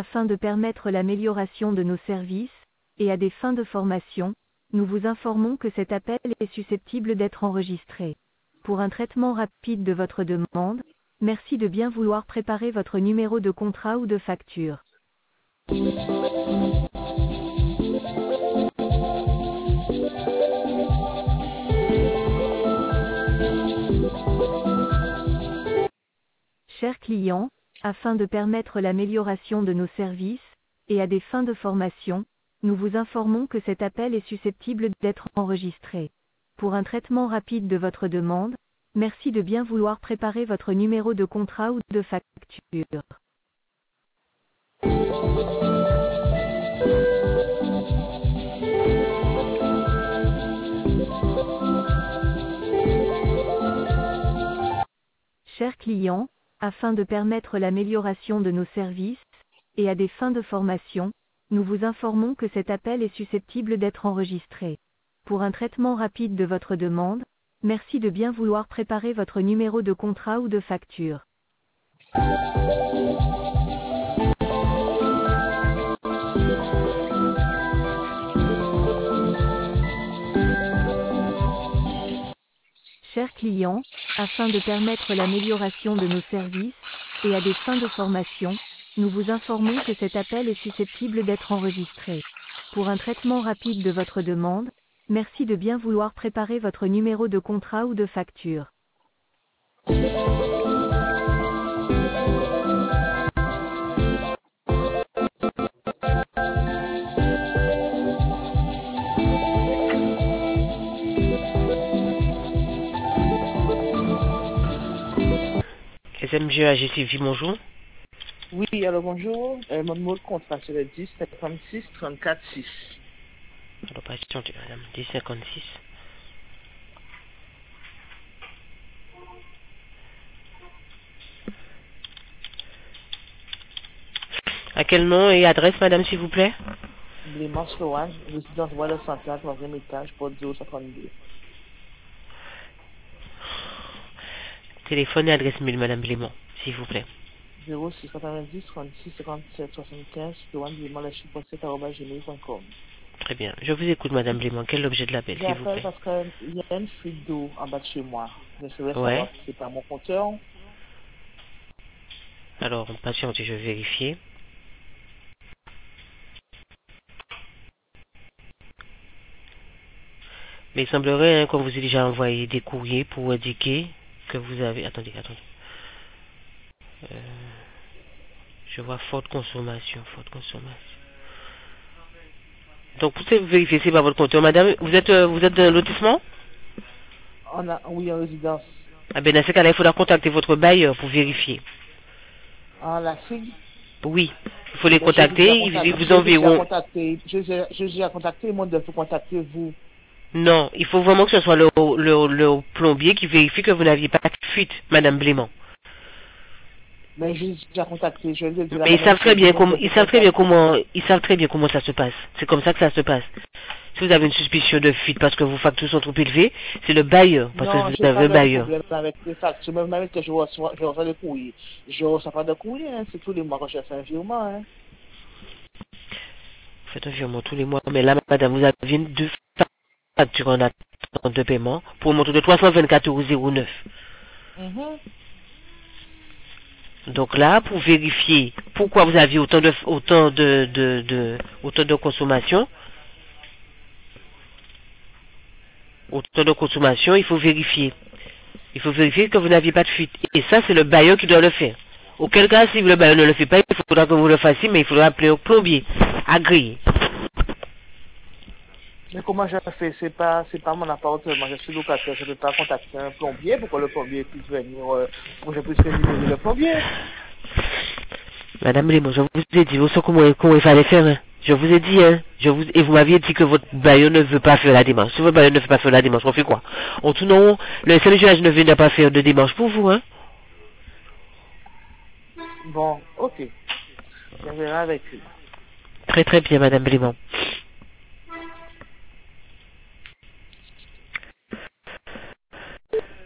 Afin de permettre l'amélioration de nos services, et à des fins de formation, nous vous informons que cet appel est susceptible d'être enregistré. Pour un traitement rapide de votre demande, merci de bien vouloir préparer votre numéro de contrat ou de facture. Chers clients, afin de permettre l'amélioration de nos services, et à des fins de formation, nous vous informons que cet appel est susceptible d'être enregistré. Pour un traitement rapide de votre demande, merci de bien vouloir préparer votre numéro de contrat ou de facture. Chers clients, afin de permettre l'amélioration de nos services, et à des fins de formation, nous vous informons que cet appel est susceptible d'être enregistré. Pour un traitement rapide de votre demande, merci de bien vouloir préparer votre numéro de contrat ou de facture. Chers clients, afin de permettre l'amélioration de nos services, et à des fins de formation, nous vous informons que cet appel est susceptible d'être enregistré. Pour un traitement rapide de votre demande, merci de bien vouloir préparer votre numéro de contrat ou de facture. SMG AGCV, bonjour. Oui, alors bonjour. Mon numéro de contrat, c'est le 10 56 34 6. Alors, patientez, madame. 1056. À quel nom et adresse, madame, s'il vous plaît? Blément Sloan, résidence Bois de Central, 3e étage, porte 052. Téléphone et adresse mail, madame Blément, s'il vous plaît. 0690 36 57 75, Sloan Blément, le chiffre 7@gmail.com. Très bien. Je vous écoute, madame Blément. Quel est l'objet de l'appel, s'il vous J'appelle plaît? parce qu'il y a une fuite d'eau en bas de chez moi. Je voudrais Ouais. savoir si c'est pas mon compteur. Alors, patientez, je vais vérifier. Mais il semblerait qu'on vous ait déjà envoyé des courriers pour indiquer que vous avez... Attendez. Je vois forte consommation. Donc, vous pouvez vérifier, c'est pas votre compteur. Madame, vous êtes dans un lotissement? Oui, en résidence. Ah ben, dans ce cas-là, il faudra contacter votre bailleur pour vérifier. En la FIG. Oui, il faut les contacter, ils vous enverront... J'ai déjà contacté, ils m'ont dit de contacter vous. Non, il faut vraiment que ce soit le plombier qui vérifie que vous n'aviez pas de fuite, madame Blément. Mais j'ai déjà contacté, Mais ils savent très bien comment ça se passe. C'est comme ça que ça se passe. Si vous avez une suspicion de fuite parce que vos factures sont trop élevées, c'est le bailleur, parce que vous avez un bailleur. Non, j'ai pas de problème avec les factures, même que je reçois le courrier. Je reçois pas de courrier, hein. C'est tous les mois que je fais un virement, hein. Vous faites un virement tous les mois, mais là, madame, vous avez deux factures en attente de paiement pour un montant de 324,09 €. Donc là, pour vérifier pourquoi vous aviez autant de consommation, il faut vérifier. Il faut vérifier que vous n'aviez pas de fuite. Et ça, c'est le bailleur qui doit le faire. Auquel cas, si le bailleur ne le fait pas, il faudra que vous le fassiez, mais il faudra appeler au plombier, agréé. Mais comment je fais? C'est pas mon appartement, je suis locataire, je ne peux pas contacter un plombier pour que le plombier puisse venir, pour que je puisse libérer le plombier. Madame Lémon, je vous ai dit, vous savez comment il fallait faire, hein? Je vous ai dit, hein, et vous m'aviez dit que votre bailleur ne veut pas faire la démarche. Si votre bailleur ne veut pas faire la démarche, on fait quoi? En tout non, le SMGH ne vient pas faire de démarche pour vous, hein? Bon, ok. Je verrai avec lui. Très très bien, madame Lémon.